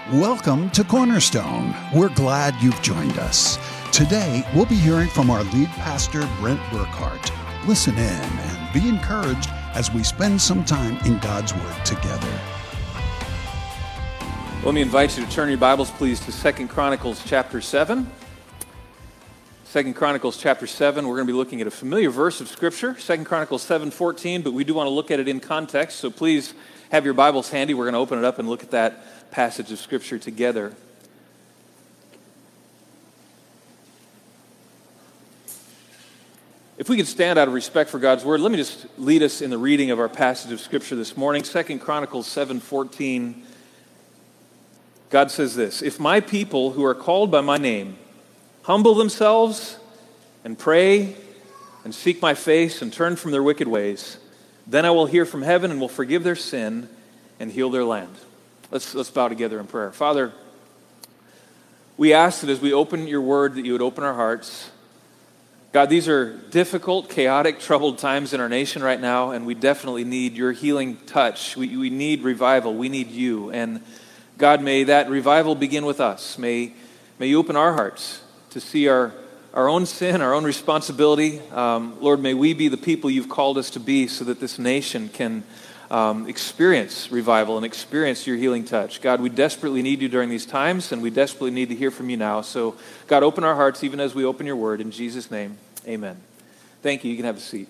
Welcome to Cornerstone. We're glad you've joined us. Today, we'll be hearing from our lead pastor, Brent Burkhart. Listen in and be encouraged as we spend some time in God's Word together. Let me invite you to turn your Bibles, please, to 2 Chronicles chapter 7. 2 Chronicles chapter 7, we're going to be looking at a familiar verse of Scripture, 2 Chronicles 7:14, but we do want to look at it in context, so please have your Bibles handy. We're going to open it up and look at that passage of Scripture together. If we could stand out of respect for God's Word, let me just lead us in the reading of our passage of Scripture this morning. 2 Chronicles 7:14, God says this, "If my people who are called by my name humble themselves and pray and seek my face and turn from their wicked ways, then I will hear from heaven and will forgive their sin and heal their land." Let's bow together in prayer. Father, we ask that as we open your word, that you would open our hearts. God, these are difficult, chaotic, troubled times in our nation right now, and we definitely need your healing touch. We need revival. We need you. And God, may that revival begin with us. May you open our hearts to see our own sin, our own responsibility. Lord, may we be the people you've called us to be so that this nation can experience revival and experience your healing touch. God, we desperately need you during these times, and we desperately need to hear from you now. So, God, open our hearts even as we open your word. In Jesus' name, amen. Thank you. You can have a seat.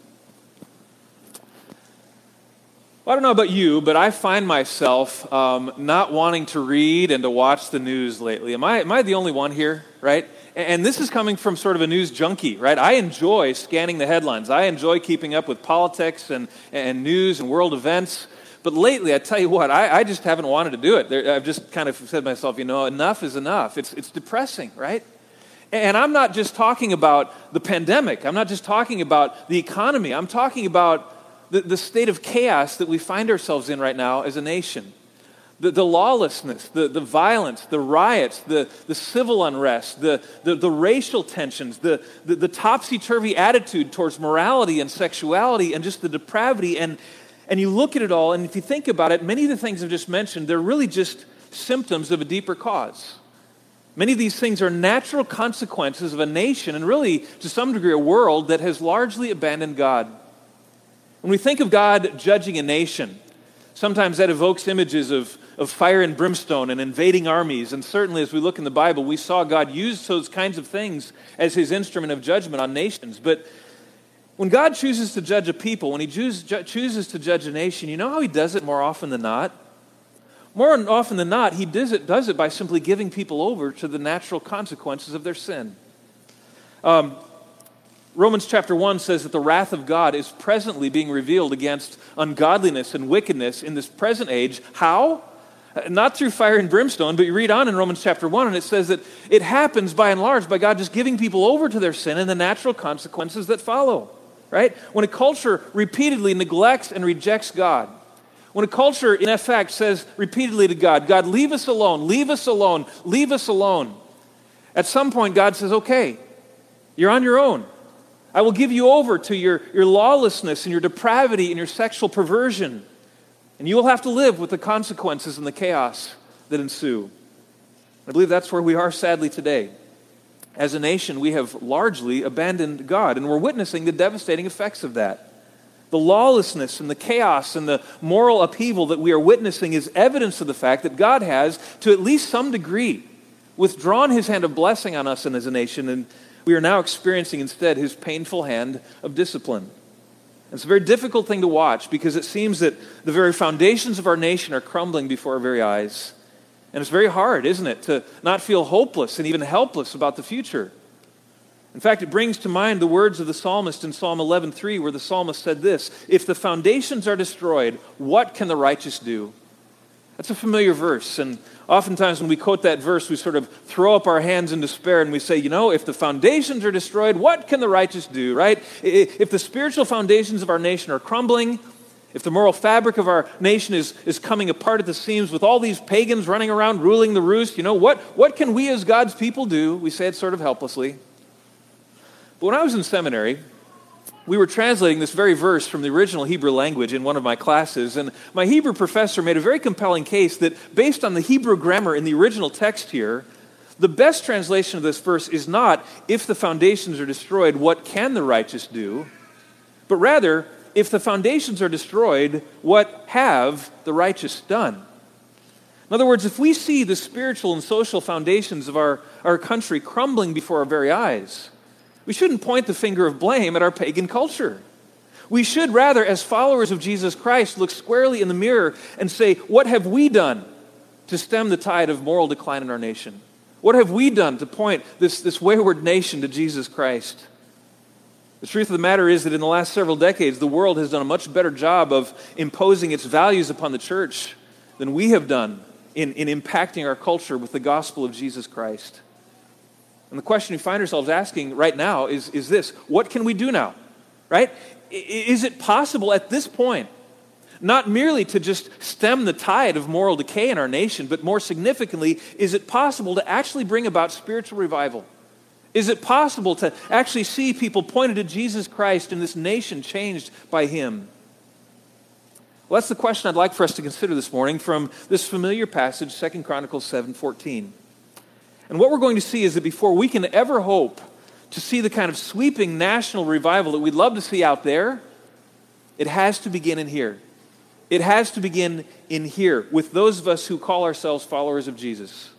Well, I don't know about you, but I find myself not wanting to read and to watch the news lately. Am I the only one here, right? And this is coming from sort of a news junkie, right? I enjoy scanning the headlines. I enjoy keeping up with politics and news and world events. But lately, I tell you what, I just haven't wanted to do it. I've just kind of said to myself, enough is enough. It's depressing, right? And I'm not just talking about the pandemic. I'm not just talking about the economy. I'm talking about the state of chaos that we find ourselves in right now as a nation. The lawlessness, the violence, the riots, the civil unrest, the racial tensions, the topsy-turvy attitude towards morality and sexuality and just the depravity. And you look at it all, and if you think about it, many of the things I've just mentioned, they're really just symptoms of a deeper cause. Many of these things are natural consequences of a nation and really, to some degree, a world that has largely abandoned God. When we think of God judging a nation, sometimes that evokes images of fire and brimstone and invading armies. And certainly as we look in the Bible, we saw God use those kinds of things as his instrument of judgment on nations. But when God chooses to judge a people, when he chooses to judge a nation, you know how he does it more often than not? More often than not, he does it by simply giving people over to the natural consequences of their sin. Romans chapter 1 says that the wrath of God is presently being revealed against ungodliness and wickedness in this present age. How? Not through fire and brimstone, but you read on in Romans chapter 1 and it says that it happens by and large by God just giving people over to their sin and the natural consequences that follow, right? When a culture repeatedly neglects and rejects God, when a culture in effect says repeatedly to God, "God, leave us alone, leave us alone, leave us alone," at some point God says, "Okay, you're on your own. I will give you over to your lawlessness and your depravity and your sexual perversion, and you will have to live with the consequences and the chaos that ensue." I believe that's where we are sadly today. As a nation, we have largely abandoned God, and we're witnessing the devastating effects of that. The lawlessness and the chaos and the moral upheaval that we are witnessing is evidence of the fact that God has, to at least some degree, withdrawn his hand of blessing on us and as a nation, and we are now experiencing instead his painful hand of discipline. It's a very difficult thing to watch because it seems that the very foundations of our nation are crumbling before our very eyes. And it's very hard, isn't it, to not feel hopeless and even helpless about the future. In fact, it brings to mind the words of the psalmist in Psalm 11:3, where the psalmist said this, "If the foundations are destroyed, what can the righteous do?" That's a familiar verse, and oftentimes when we quote that verse, we sort of throw up our hands in despair and we say, if the foundations are destroyed, what can the righteous do, right? If the spiritual foundations of our nation are crumbling, if the moral fabric of our nation is coming apart at the seams with all these pagans running around ruling the roost, what can we as God's people do? We say it sort of helplessly. But when I was in seminary, We were translating this very verse from the original Hebrew language in one of my classes, and my Hebrew professor made a very compelling case that based on the Hebrew grammar in the original text here, the best translation of this verse is not, if the foundations are destroyed, what can the righteous do? But rather, if the foundations are destroyed, what have the righteous done? In other words, if we see the spiritual and social foundations of our country crumbling before our very eyes, we shouldn't point the finger of blame at our pagan culture. We should rather, as followers of Jesus Christ, look squarely in the mirror and say, what have we done to stem the tide of moral decline in our nation? What have we done to point this wayward nation to Jesus Christ? The truth of the matter is that in the last several decades, the world has done a much better job of imposing its values upon the church than we have done in impacting our culture with the gospel of Jesus Christ. And the question we find ourselves asking right now is this: what can we do now? Right? Is it possible at this point, not merely to just stem the tide of moral decay in our nation, but more significantly, is it possible to actually bring about spiritual revival? Is it possible to actually see people pointed to Jesus Christ and this nation changed by Him? Well, that's the question I'd like for us to consider this morning from this familiar passage, 2 Chronicles 7:14. And what we're going to see is that before we can ever hope to see the kind of sweeping national revival that we'd love to see out there, it has to begin in here. It has to begin in here with those of us who call ourselves followers of Jesus.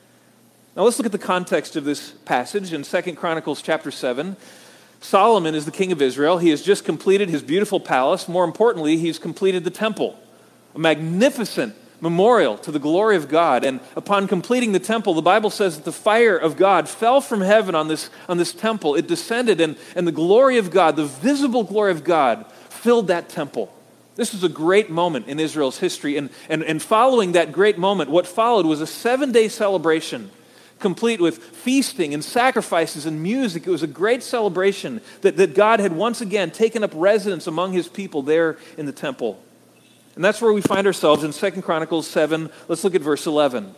Now let's look at the context of this passage in 2 Chronicles chapter 7. Solomon is the king of Israel. He has just completed his beautiful palace. More importantly, he's completed the temple, a magnificent memorial to the glory of God. And upon completing the temple, the Bible says that the fire of God fell from heaven on this temple. It descended, and the glory of God, the visible glory of God, filled that temple. This was a great moment in Israel's history. And following that great moment, what followed was a 7-day celebration, complete with feasting and sacrifices and music. It was a great celebration that God had once again taken up residence among His people there in the temple. And that's where we find ourselves in 2 Chronicles 7. Let's look at verse 11.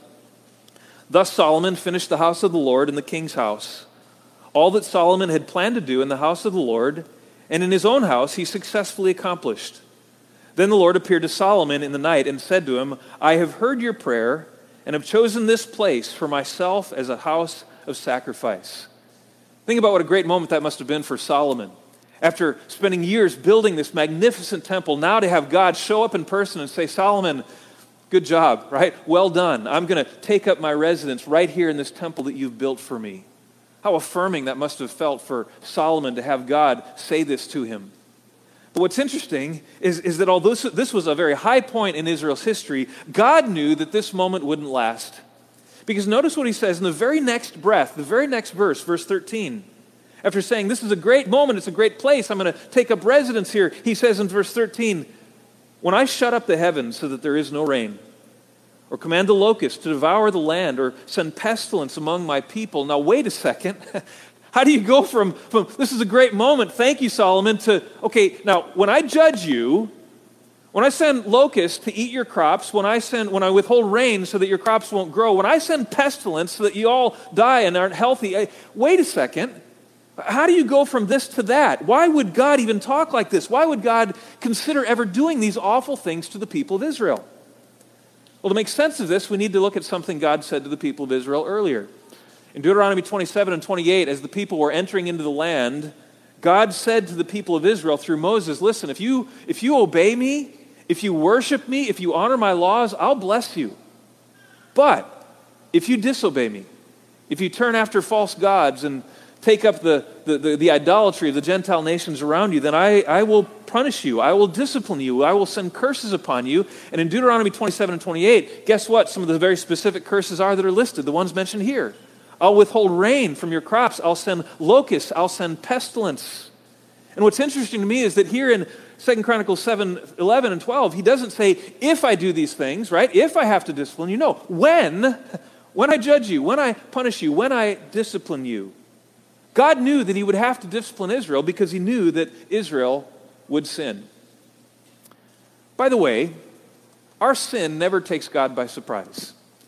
Thus Solomon finished the house of the Lord and the king's house. All that Solomon had planned to do in the house of the Lord and in his own house he successfully accomplished. Then the Lord appeared to Solomon in the night and said to him, I have heard your prayer and have chosen this place for myself as a house of sacrifice. Think about what a great moment that must have been for Solomon. After spending years building this magnificent temple, now to have God show up in person and say, Solomon, good job, right? Well done. I'm going to take up my residence right here in this temple that you've built for me. How affirming that must have felt for Solomon to have God say this to him. But what's interesting is that although this was a very high point in Israel's history, God knew that this moment wouldn't last. Because notice what He says in the very next breath, the very next verse, verse 13. After saying, this is a great moment, it's a great place, I'm going to take up residence here, He says in verse 13, when I shut up the heavens so that there is no rain, or command the locusts to devour the land, or send pestilence among my people. Now wait a second. How do you go from this is a great moment, thank you, Solomon, to, okay, now when I judge you, when I send locusts to eat your crops, when I withhold rain so that your crops won't grow, when I send pestilence so that you all die and aren't healthy, wait a second. How do you go from this to that? Why would God even talk like this? Why would God consider ever doing these awful things to the people of Israel? Well, to make sense of this, we need to look at something God said to the people of Israel earlier. In Deuteronomy 27 and 28, as the people were entering into the land, God said to the people of Israel through Moses, listen, if you obey me, if you worship me, if you honor my laws, I'll bless you. But if you disobey me, if you turn after false gods and take up the idolatry of the Gentile nations around you, then I will punish you. I will discipline you. I will send curses upon you. And in Deuteronomy 27 and 28, guess what? Some of the very specific curses are that are listed, the ones mentioned here. I'll withhold rain from your crops. I'll send locusts. I'll send pestilence. And what's interesting to me is that here in 2 Chronicles 7, 11 and 12, He doesn't say, if I do these things, right? If I have to discipline you. No, when I judge you, when I punish you, when I discipline you. God knew that He would have to discipline Israel because He knew that Israel would sin. By the way, our sin never takes God by surprise.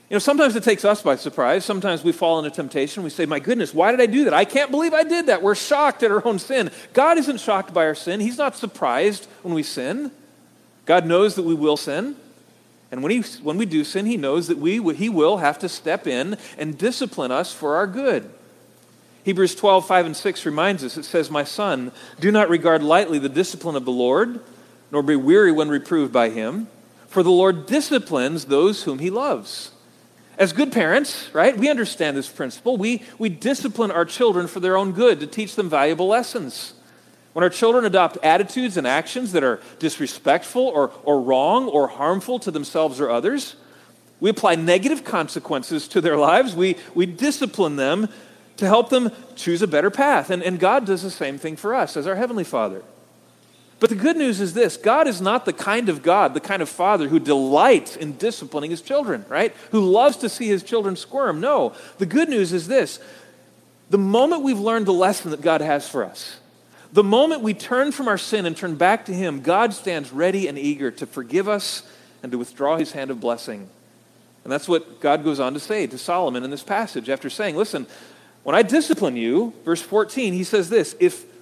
Sometimes it takes us by surprise. Sometimes we fall into temptation. We say, my goodness, why did I do that? I can't believe I did that. We're shocked at our own sin. God isn't shocked by our sin. He's not surprised when we sin. God knows that we will sin. And when we do sin, he knows that he will have to step in and discipline us for our good. Hebrews 12, 5 and 6 reminds us, it says, my son, do not regard lightly the discipline of the Lord, nor be weary when reproved by him, for the Lord disciplines those whom he loves. As good parents, right, we understand this principle. We discipline our children for their own good, to teach them valuable lessons. When our children adopt attitudes and actions that are disrespectful or wrong or harmful to themselves or others, we apply negative consequences to their lives. We discipline them to help them choose a better path. And God does the same thing for us as our Heavenly Father. But the good news is this: God is not the kind of God, the kind of father who delights in disciplining his children, right? Who loves to see his children squirm. No, the good news is this: the moment we've learned the lesson that God has for us, the moment we turn from our sin and turn back to him, God stands ready and eager to forgive us and to withdraw his hand of blessing. And that's what God goes on to say to Solomon in this passage after saying, listen, when I discipline you, verse 14, he says this,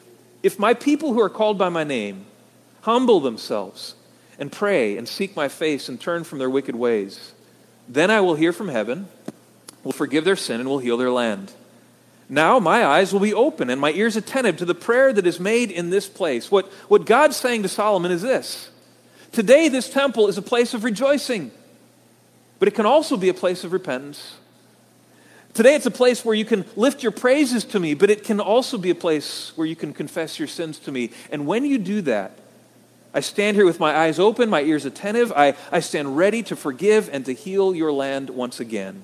if my people who are called by my name humble themselves and pray and seek my face and turn from their wicked ways, then I will hear from heaven, will forgive their sin, and will heal their land. Now my eyes will be open and my ears attentive to the prayer that is made in this place. What God's saying to Solomon is this: today this temple is a place of rejoicing, but it can also be a place of repentance. Today it's a place where you can lift your praises to me, but it can also be a place where you can confess your sins to me. And when you do that, I stand here with my eyes open, my ears attentive. I stand ready to forgive and to heal your land once again.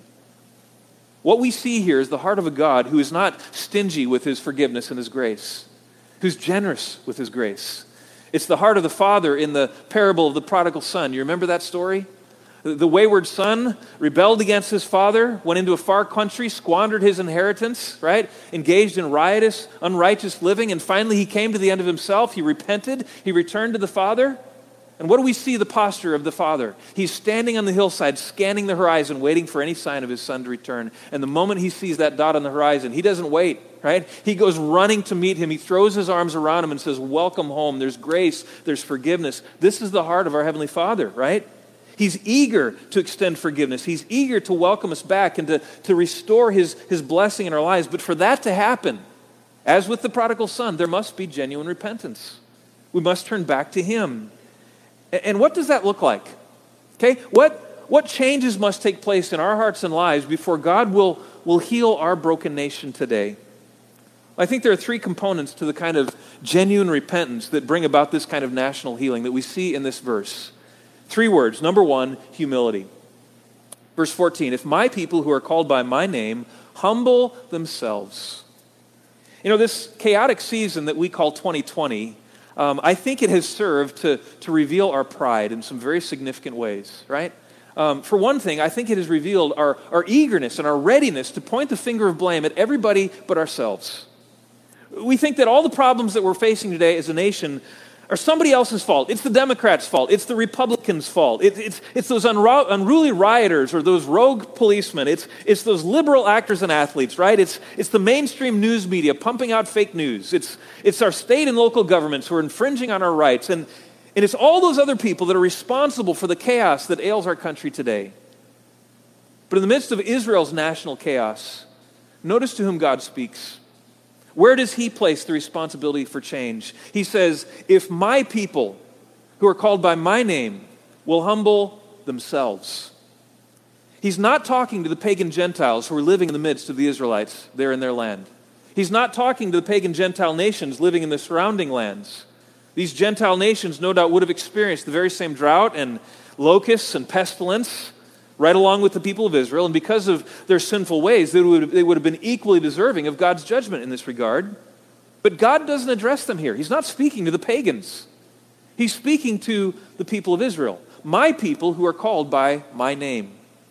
What we see here is the heart of a God who is not stingy with his forgiveness and his grace, who's generous with his grace. It's the heart of the father in the parable of the prodigal son. You remember that story? The wayward son rebelled against his father, went into a far country, squandered his inheritance, right? Engaged in riotous, unrighteous living, and finally he came to the end of himself. He repented. He returned to the father. And what do we see the posture of the father? He's standing on the hillside, scanning the horizon, waiting for any sign of his son to return. And the moment he sees that dot on the horizon, he doesn't wait, right? He goes running to meet him. He throws his arms around him and says, welcome home. There's grace. There's forgiveness. This is the heart of our Heavenly Father, right? He's eager to extend forgiveness. He's eager to welcome us back and to restore his blessing in our lives. But for that to happen, as with the prodigal son, there must be genuine repentance. We must turn back to him. And what does that look like? Okay, what changes must take place in our hearts and lives before God will heal our broken nation today? I think there are three components to the kind of genuine repentance that bring about this kind of national healing that we see in this verse. Three words. Number one, humility. Verse 14, if my people who are called by my name humble themselves. This chaotic season that we call 2020, I think it has served to reveal our pride in some very significant ways, right? For one thing, I think it has revealed our eagerness and our readiness to point the finger of blame at everybody but ourselves. We think that all the problems that we're facing today as a nation are somebody else's fault. It's the Democrats' fault. It's the Republicans' fault. It's those unruly rioters or those rogue policemen. It's those liberal actors and athletes, right? It's the mainstream news media pumping out fake news. It's our state and local governments who are infringing on our rights. And it's all those other people that are responsible for the chaos that ails our country today. But in the midst of Israel's national chaos, notice to whom God speaks. Where does he place the responsibility for change? He says, if my people who are called by my name will humble themselves. He's not talking to the pagan Gentiles who are living in the midst of the Israelites there in their land. He's not talking to the pagan Gentile nations living in the surrounding lands. These Gentile nations no doubt would have experienced the very same drought and locusts and pestilence right along with the people of Israel, and because of their sinful ways, they would have been equally deserving of God's judgment in this regard. But God doesn't address them here. He's not speaking to the pagans. He's speaking to the people of Israel, my people who are called by my name.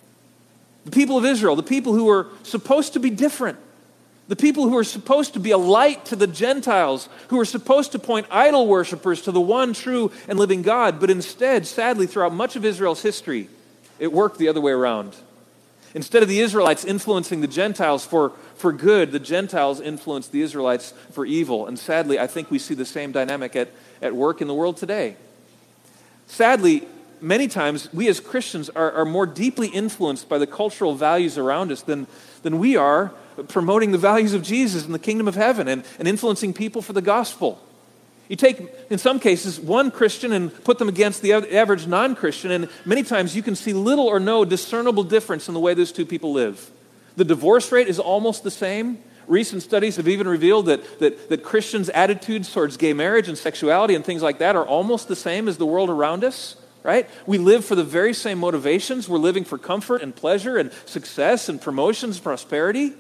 The people of Israel, the people who are supposed to be different, the people who are supposed to be a light to the Gentiles, who are supposed to point idol worshipers to the one true and living God, but instead, sadly, throughout much of Israel's history, it worked the other way around. Instead of the Israelites influencing the Gentiles for good, the Gentiles influenced the Israelites for evil. And sadly, I think we see the same dynamic at work in the world today. Sadly, many times we as Christians are more deeply influenced by the cultural values around us than we are promoting the values of Jesus and the kingdom of heaven and influencing people for the gospel. You take, in some cases, one Christian and put them against the average non-Christian, and many times you can see little or no discernible difference in the way those two people live. The divorce rate is almost the same. Recent studies have even revealed that Christians' attitudes towards gay marriage and sexuality and things like that are almost the same as the world around us, right? We live for the very same motivations. We're living for comfort and pleasure and success and promotions, prosperity.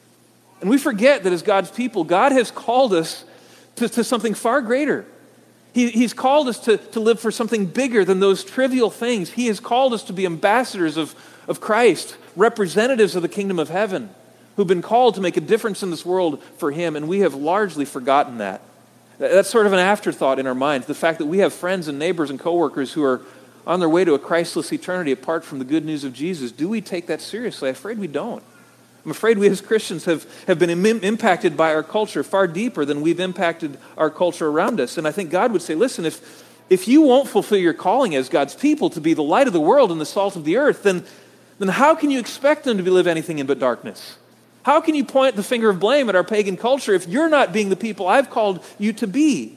And we forget that as God's people, God has called us to something far greater. He's called us to live for something bigger than those trivial things. He has called us to be ambassadors of Christ, representatives of the kingdom of heaven, who've been called to make a difference in this world for Him, and we have largely forgotten that. That's sort of an afterthought in our minds, the fact that we have friends and neighbors and coworkers who are on their way to a Christless eternity apart from the good news of Jesus. Do we take that seriously? I'm afraid we don't. I'm afraid we as Christians have been impacted by our culture far deeper than we've impacted our culture around us. And I think God would say, listen, if you won't fulfill your calling as God's people to be the light of the world and the salt of the earth, then how can you expect them to live anything in but darkness? How can you point the finger of blame at our pagan culture if you're not being the people I've called you to be?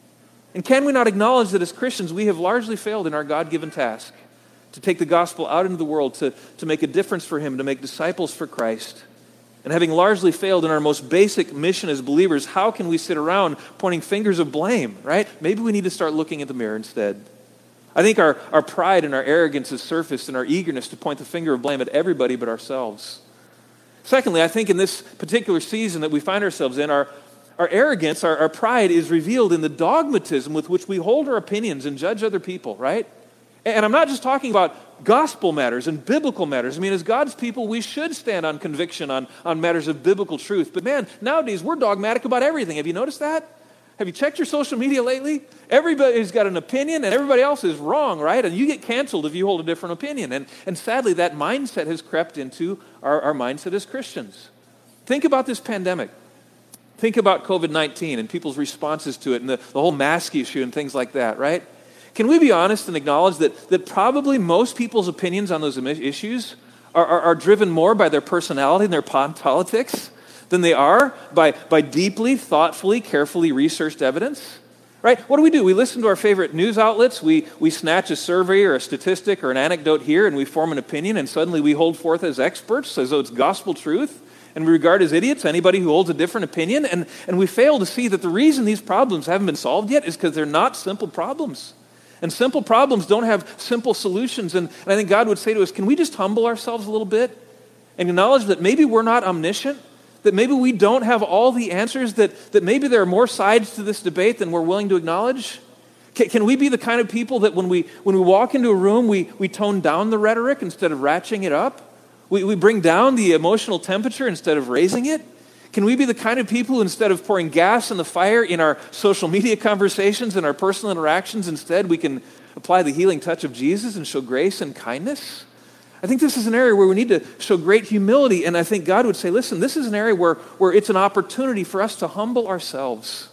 And can we not acknowledge that as Christians we have largely failed in our God-given task to take the gospel out into the world, to make a difference for Him, to make disciples for Christ? And having largely failed in our most basic mission as believers, how can we sit around pointing fingers of blame, right? Maybe we need to start looking at the mirror instead. I think our pride and our arrogance has surfaced in our eagerness to point the finger of blame at everybody but ourselves. Secondly, I think in this particular season that we find ourselves in, our arrogance, our pride is revealed in the dogmatism with which we hold our opinions and judge other people, right? And I'm not just talking about gospel matters and biblical matters. I mean, as God's people, we should stand on conviction on matters of biblical truth. But man, nowadays we're dogmatic about everything. Have you noticed that? Have you checked your social media lately? Everybody's got an opinion and everybody else is wrong, right? And you get canceled if you hold a different opinion. And sadly, that mindset has crept into our mindset as Christians. Think about this pandemic. Think about COVID-19 and people's responses to it and the whole mask issue and things like that, right? Can we be honest and acknowledge that probably most people's opinions on those issues are driven more by their personality and their politics than they are by deeply, thoughtfully, carefully researched evidence? Right? What do? We listen to our favorite news outlets. We snatch a survey or a statistic or an anecdote here and we form an opinion and suddenly we hold forth as experts as though it's gospel truth. And we regard as idiots anybody who holds a different opinion. And we fail to see that the reason these problems haven't been solved yet is because they're not simple problems. And simple problems don't have simple solutions. And I think God would say to us, can we just humble ourselves a little bit and acknowledge that maybe we're not omniscient, that maybe we don't have all the answers, that maybe there are more sides to this debate than we're willing to acknowledge? Can we be the kind of people that when we walk into a room, we tone down the rhetoric instead of ratcheting it up? We bring down the emotional temperature instead of raising it? Can we be the kind of people who, instead of pouring gas on the fire in our social media conversations and our personal interactions, instead we can apply the healing touch of Jesus and show grace and kindness? I think this is an area where we need to show great humility, and I think God would say, listen, this is an area where it's an opportunity for us to humble ourselves.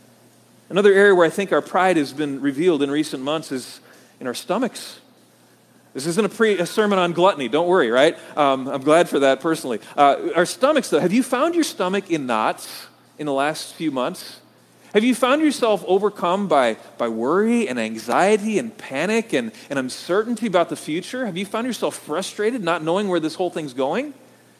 Another area where I think our pride has been revealed in recent months is in our stomachs. This isn't a sermon on gluttony, don't worry, right? I'm glad for that personally. Our stomachs, though, have you found your stomach in knots in the last few months? Have you found yourself overcome by worry and anxiety and panic and uncertainty about the future? Have you found yourself frustrated, not knowing where this whole thing's going?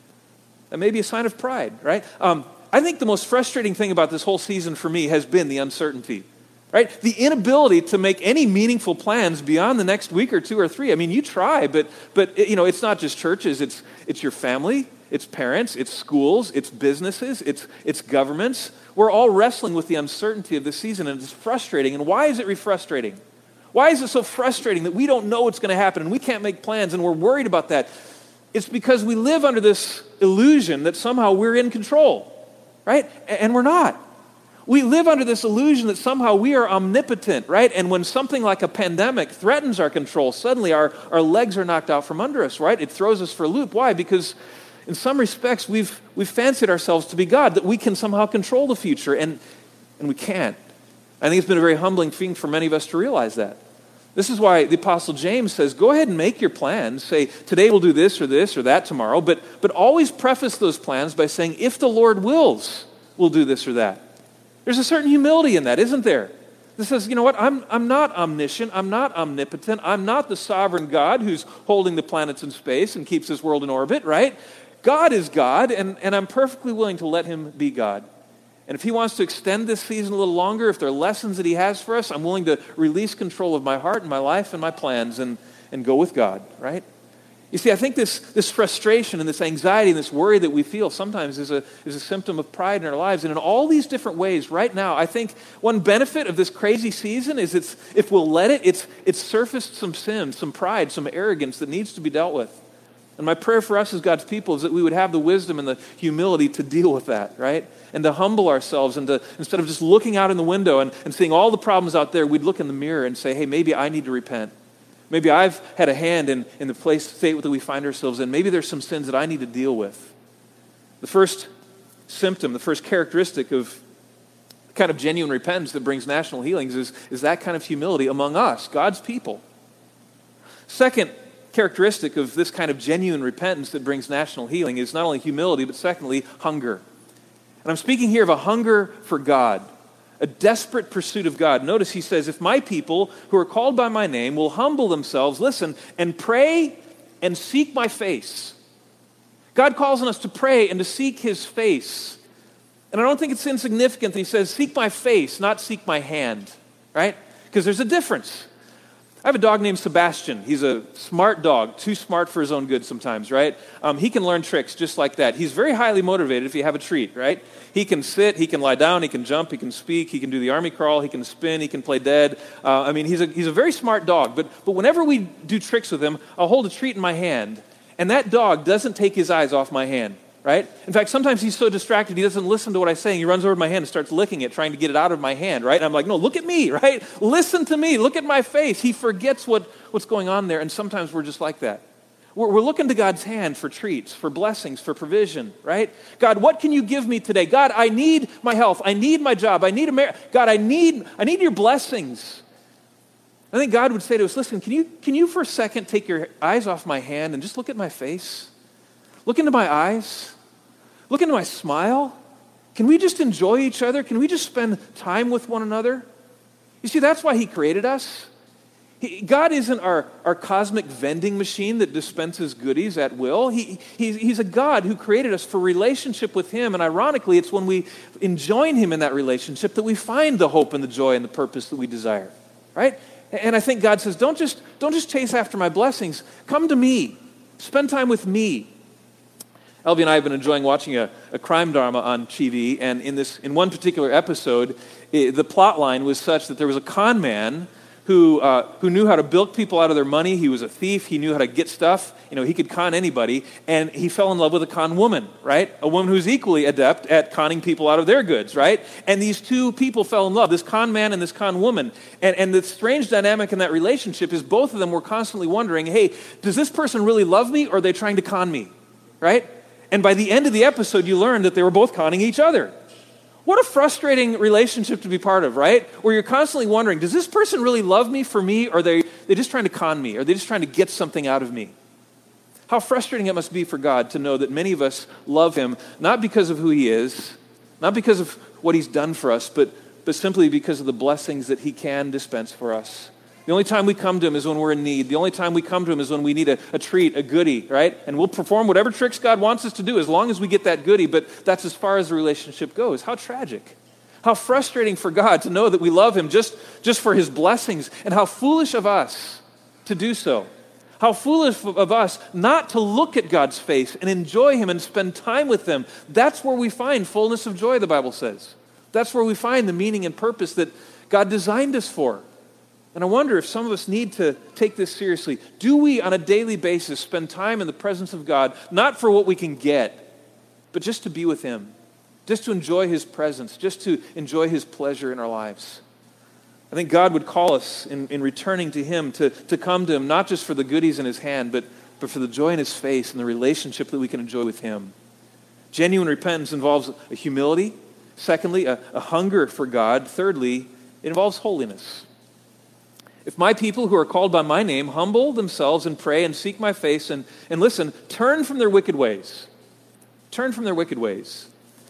That may be a sign of pride, right? I think the most frustrating thing about this whole season for me has been the uncertainty. Right? The inability to make any meaningful plans beyond the next week or two or three. I mean, you try, but it's not just churches. It's your family, it's parents, it's schools, it's businesses, it's governments. We're all wrestling with the uncertainty of this season, and it's frustrating. And why is it frustrating? Why is it so frustrating that we don't know what's going to happen and we can't make plans and we're worried about that? It's because we live under this illusion that somehow we're in control, right? And we're not. We live under this illusion that somehow we are omnipotent, right? And when something like a pandemic threatens our control, suddenly our legs are knocked out from under us, right? It throws us for a loop. Why? Because in some respects, we've fancied ourselves to be God, that we can somehow control the future, and we can't. I think it's been a very humbling thing for many of us to realize that. This is why the Apostle James says, go ahead and make your plans. Say, today we'll do this or that tomorrow, but always preface those plans by saying, if the Lord wills, we'll do this or that. There's a certain humility in that, isn't there? This says, you know what, I'm not omniscient, I'm not omnipotent, I'm not the sovereign God who's holding the planets in space and keeps this world in orbit, right? God is God, and I'm perfectly willing to let him be God. And if he wants to extend this season a little longer, if there are lessons that he has for us, I'm willing to release control of my heart and my life and my plans and go with God, right? You see, I think this frustration and this anxiety and this worry that we feel sometimes is a symptom of pride in our lives. And in all these different ways right now, I think one benefit of this crazy season is if we'll let it, it's surfaced some sin, some pride, some arrogance that needs to be dealt with. And my prayer for us as God's people is that we would have the wisdom and the humility to deal with that, right? And to humble ourselves and to, instead of just looking out in the window and seeing all the problems out there, we'd look in the mirror and say, hey, maybe I need to repent. Maybe I've had a hand in the state that we find ourselves in. Maybe there's some sins that I need to deal with. The first symptom, the first characteristic of the kind of genuine repentance that brings national healings is that kind of humility among us, God's people. Second characteristic of this kind of genuine repentance that brings national healing is not only humility, but secondly, hunger. And I'm speaking here of a hunger for God. A desperate pursuit of God. Notice he says, if my people who are called by my name will humble themselves, listen, and pray and seek my face. God calls on us to pray and to seek his face. And I don't think it's insignificant that he says, seek my face, not seek my hand, right? Because there's a difference. I have a dog named Sebastian. He's a smart dog, too smart for his own good sometimes, right? He can learn tricks just like that. He's very highly motivated if you have a treat, right? He can sit, he can lie down, he can jump, he can speak, he can do the army crawl, he can spin, he can play dead. He's a very smart dog. But whenever we do tricks with him, I'll hold a treat in my hand, and that dog doesn't take his eyes off my hand. Right? In fact, sometimes he's so distracted he doesn't listen to what I'm saying. He runs over to my hand and starts licking it, trying to get it out of my hand, right? And I'm like, no, look at me, right? Listen to me. Look at my face. He forgets what's going on there, and sometimes we're just like that. We're looking to God's hand for treats, for blessings, for provision, right? God, what can you give me today? God, I need my health. I need my job. I need a marriage. God, I need your blessings. I think God would say to us, listen, can you for a second take your eyes off my hand and just look at my face? Look into my eyes. Look into my smile. Can we just enjoy each other? Can we just spend time with one another? You see, that's why he created us. God isn't our cosmic vending machine that dispenses goodies at will. He's a God who created us for relationship with him. And ironically, it's when we join him in that relationship that we find the hope and the joy and the purpose that we desire. Right? And I think God says, don't just chase after my blessings. Come to me. Spend time with me. Elvie and I have been enjoying watching a crime drama on TV, and in one particular episode, the plot line was such that there was a con man who knew how to bilk people out of their money. He was a thief. He knew how to get stuff. He could con anybody, and he fell in love with a con woman, right? A woman who's equally adept at conning people out of their goods, right? And these two people fell in love, this con man and this con woman. And the strange dynamic in that relationship is both of them were constantly wondering, hey, does this person really love me, or are they trying to con me, right? And by the end of the episode, you learn that they were both conning each other. What a frustrating relationship to be part of, right? Where you're constantly wondering, does this person really love me for me, or are they just trying to con me? Are they just trying to get something out of me? How frustrating it must be for God to know that many of us love him, not because of who he is, not because of what he's done for us, but simply because of the blessings that he can dispense for us. The only time we come to him is when we're in need. The only time we come to him is when we need a treat, a goodie, right? And we'll perform whatever tricks God wants us to do as long as we get that goodie, but that's as far as the relationship goes. How tragic. How frustrating for God to know that we love him just for his blessings, and how foolish of us to do so. How foolish of us not to look at God's face and enjoy him and spend time with him. That's where we find fullness of joy, the Bible says. That's where we find the meaning and purpose that God designed us for. And I wonder if some of us need to take this seriously. Do we, on a daily basis, spend time in the presence of God, not for what we can get, but just to be with him? just to enjoy his presence, just to enjoy his pleasure in our lives. I think God would call us in returning to him to come to him, not just for the goodies in his hand, but for the joy in his face and the relationship that we can enjoy with him. Genuine repentance involves a humility. Secondly, a hunger for God. Thirdly, it involves holiness. If my people who are called by my name humble themselves and pray and seek my face and listen, turn from their wicked ways. Turn from their wicked ways.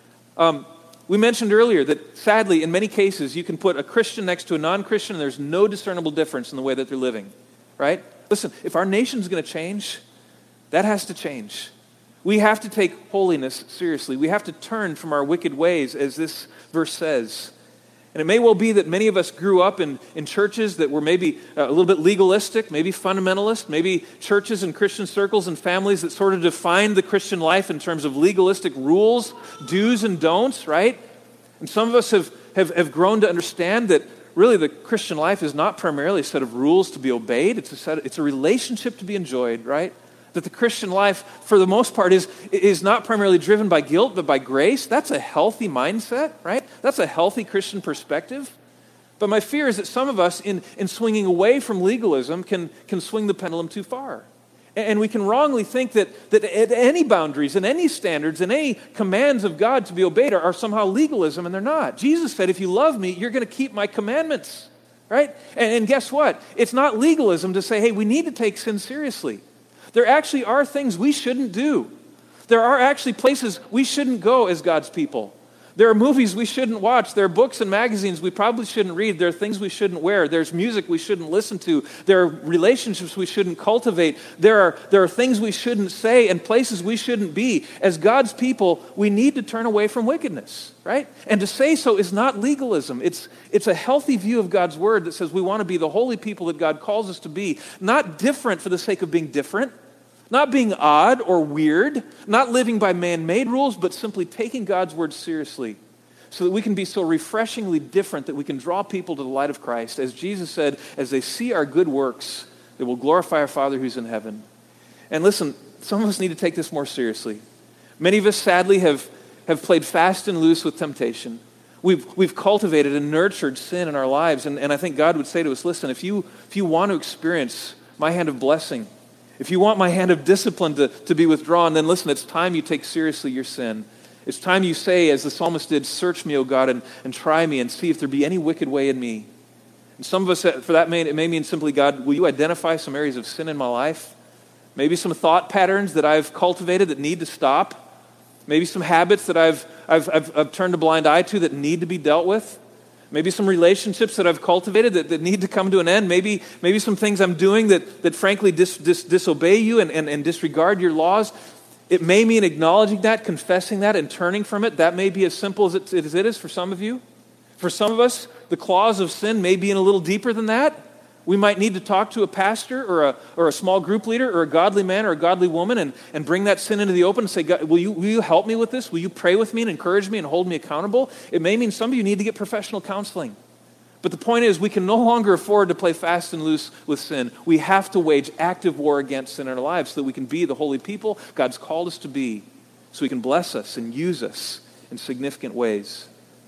We mentioned earlier that sadly, in many cases, you can put a Christian next to a non-Christian and there's no discernible difference in the way that they're living, right? Listen, if our nation's going to change, that has to change. We have to take holiness seriously. We have to turn from our wicked ways, as this verse says. And it may well be that many of us grew up in churches that were maybe a little bit legalistic, maybe fundamentalist, maybe churches and Christian circles and families that sort of defined the Christian life in terms of legalistic rules, do's and don'ts, right? And some of us have grown to understand that really the Christian life is not primarily a set of rules to be obeyed. It's a relationship to be enjoyed, right? That the Christian life, for the most part, is not primarily driven by guilt, but by grace. That's a healthy mindset, right? That's a healthy Christian perspective. But my fear is that some of us, in swinging away from legalism, can swing the pendulum too far. And we can wrongly think that any boundaries and any standards and any commands of God to be obeyed are somehow legalism, and they're not. Jesus said, if you love me, you're going to keep my commandments, right? And guess what? It's not legalism to say, hey, we need to take sin seriously. There actually are things we shouldn't do. There are actually places we shouldn't go as God's people. There are movies we shouldn't watch. There are books and magazines we probably shouldn't read. There are things we shouldn't wear. There's music we shouldn't listen to. There are relationships we shouldn't cultivate. There are things we shouldn't say and places we shouldn't be. As God's people, we need to turn away from wickedness, right? And to say so is not legalism. It's a healthy view of God's word that says we want to be the holy people that God calls us to be, not different for the sake of being different, not being odd or weird, not living by man-made rules, but simply taking God's word seriously so that we can be so refreshingly different that we can draw people to the light of Christ. As Jesus said, as they see our good works, they will glorify our Father who's in heaven. And listen, some of us need to take this more seriously. Many of us, sadly, have played fast and loose with temptation. We've cultivated and nurtured sin in our lives, and I think God would say to us, listen, if you want to experience my hand of blessing, if you want my hand of discipline to be withdrawn, then listen, it's time you take seriously your sin. It's time you say, as the psalmist did, search me, O God, and try me and see if there be any wicked way in me. And some of us, for that, it may mean simply, God, will you identify some areas of sin in my life? Maybe some thought patterns that I've cultivated that need to stop. Maybe some habits that I've turned a blind eye to that need to be dealt with. Maybe some relationships that I've cultivated that need to come to an end. Maybe some things I'm doing that frankly disobey you and disregard your laws. It may mean acknowledging that, confessing that, and turning from it. That may be as simple as it is for some of you. For some of us, the claws of sin may be in a little deeper than that. We might need to talk to a pastor or a small group leader or a godly man or a godly woman and bring that sin into the open and say, God, will you help me with this? Will you pray with me and encourage me and hold me accountable? It may mean some of you need to get professional counseling. But the point is, we can no longer afford to play fast and loose with sin. We have to wage active war against sin in our lives so that we can be the holy people God's called us to be, so he can bless us and use us in significant ways.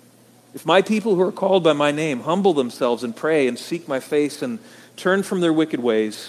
If my people who are called by my name humble themselves and pray and seek my face and turn from their wicked ways,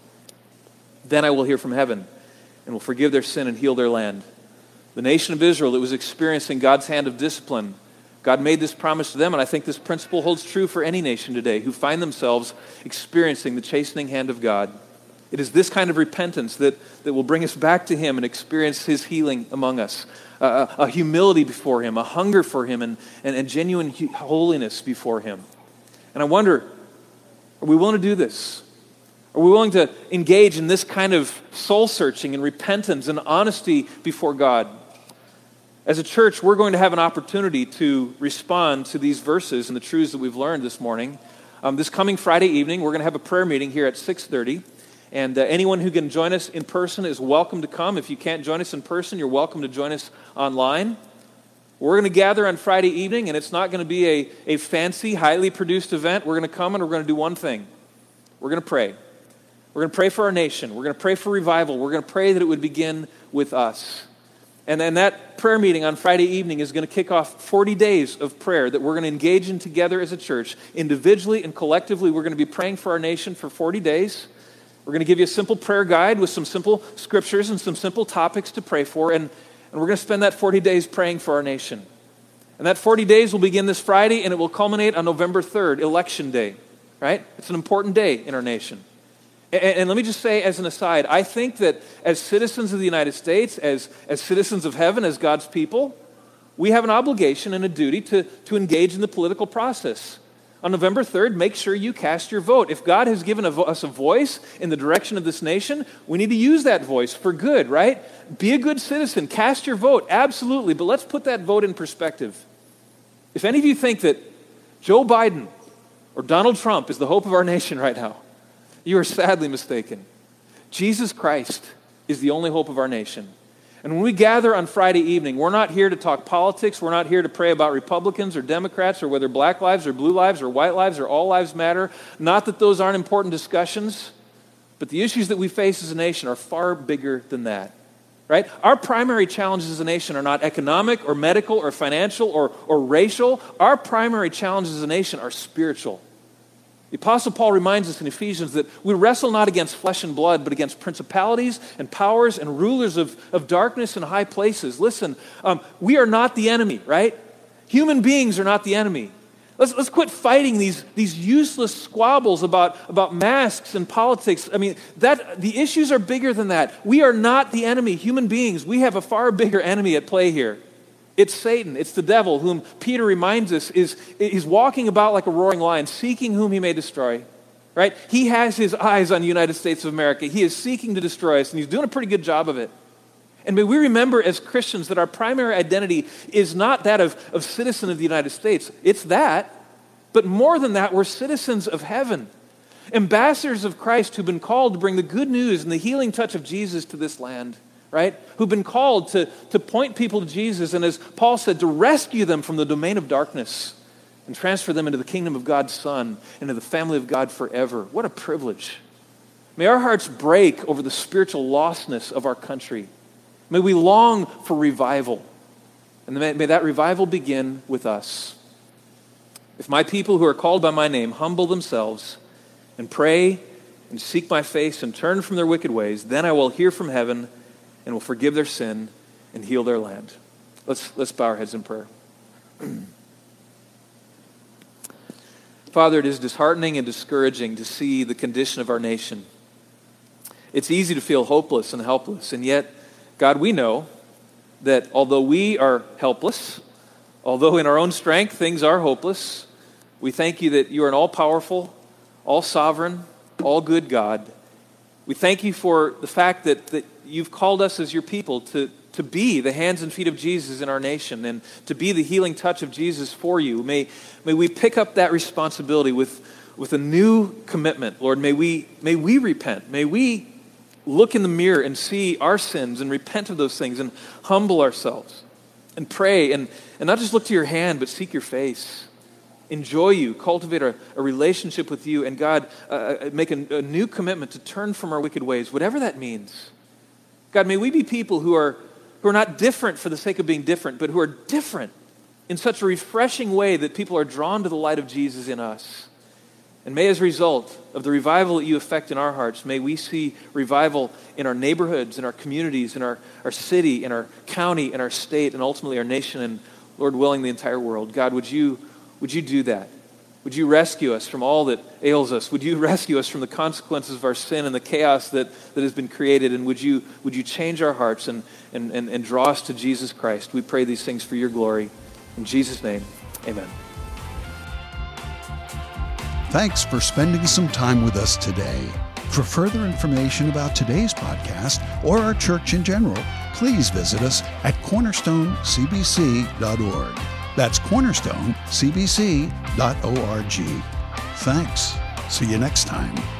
then I will hear from heaven and will forgive their sin and heal their land. The nation of Israel that was experiencing God's hand of discipline, God made this promise to them, and I think this principle holds true for any nation today who find themselves experiencing the chastening hand of God. It is this kind of repentance that will bring us back to him and experience his healing among us. A humility before him, a hunger for him, and genuine holiness before him. And I wonder, are we willing to do this? Are we willing to engage in this kind of soul-searching and repentance and honesty before God? As a church, we're going to have an opportunity to respond to these verses and the truths that we've learned this morning. This coming Friday evening, we're going to have a prayer meeting here at 6:30. And anyone who can join us in person is welcome to come. If you can't join us in person, you're welcome to join us online. We're going to gather on Friday evening, and it's not going to be a fancy, highly produced event. We're going to come and we're going to do one thing. We're going to pray. We're going to pray for our nation. We're going to pray for revival. We're going to pray that it would begin with us. And then that prayer meeting on Friday evening is going to kick off 40 days of prayer that we're going to engage in together as a church. Individually and collectively, we're going to be praying for our nation for 40 days. We're going to give you a simple prayer guide with some simple scriptures and some simple topics to pray for. And we're going to spend that 40 days praying for our nation. And that 40 days will begin this Friday, and it will culminate on November 3rd, Election Day, right? It's an important day in our nation. And let me just say as an aside, I think that as citizens of the United States, as citizens of heaven, as God's people, we have an obligation and a duty to engage in the political process. On November 3rd, make sure you cast your vote. If God has given us a voice in the direction of this nation, we need to use that voice for good, right? Be a good citizen. Cast your vote, absolutely. But let's put that vote in perspective. If any of you think that Joe Biden or Donald Trump is the hope of our nation right now, you are sadly mistaken. Jesus Christ is the only hope of our nation. And when we gather on Friday evening, we're not here to talk politics. We're not here to pray about Republicans or Democrats or whether black lives or blue lives or white lives or all lives matter. Not that those aren't important discussions, but the issues that we face as a nation are far bigger than that. Right? Our primary challenges as a nation are not economic or medical or financial or racial. Our primary challenges as a nation are spiritual. The Apostle Paul reminds us in Ephesians that we wrestle not against flesh and blood, but against principalities and powers and rulers of darkness in high places. Listen, we are not the enemy, right? Human beings are not the enemy. Let's quit fighting these useless squabbles about masks and politics. I mean, the issues are bigger than that. We are not the enemy. Human beings, we have a far bigger enemy at play here. It's Satan. It's the devil, whom Peter reminds us is walking about like a roaring lion, seeking whom he may destroy. Right? He has his eyes on the United States of America. He is seeking to destroy us, and he's doing a pretty good job of it. And may we remember as Christians that our primary identity is not that of citizen of the United States. It's that, but more than that, we're citizens of heaven. Ambassadors of Christ who've been called to bring the good news and the healing touch of Jesus to this land. Right? Who've been called to point people to Jesus, and as Paul said, to rescue them from the domain of darkness and transfer them into the kingdom of God's Son, into the family of God forever. What a privilege. May our hearts break over the spiritual lostness of our country. May we long for revival, and may that revival begin with us. If my people who are called by my name humble themselves and pray and seek my face and turn from their wicked ways, then I will hear from heaven and will forgive their sin and heal their land. Let's bow our heads in prayer. Father, it is disheartening and discouraging to see the condition of our nation. It's easy to feel hopeless and helpless, and yet, God, we know that although we are helpless, although in our own strength things are hopeless, we thank you that you are an all-powerful, all-sovereign, all-good God. We thank you for the fact that you've called us as your people to be the hands and feet of Jesus in our nation and to be the healing touch of Jesus for you. May we pick up that responsibility with a new commitment, Lord. May we repent. May we look in the mirror and see our sins and repent of those things and humble ourselves and pray and not just look to your hand, but seek your face. Enjoy you, cultivate a relationship with you, and God, make a new commitment to turn from our wicked ways, whatever that means. God, may we be people who are not different for the sake of being different, but who are different in such a refreshing way that people are drawn to the light of Jesus in us. And may as a result of the revival that you effect in our hearts, may we see revival in our neighborhoods, in our communities, in our city, in our county, in our state, and ultimately our nation, and Lord willing, the entire world. God, would you do that? Would you rescue us from all that ails us? Would you rescue us from the consequences of our sin and the chaos that has been created? And would you change our hearts and draw us to Jesus Christ? We pray these things for your glory. In Jesus' name, amen. Thanks for spending some time with us today. For further information about today's podcast or our church in general, please visit us at cornerstonecbc.org. That's cornerstonecbc.org. Thanks. See you next time.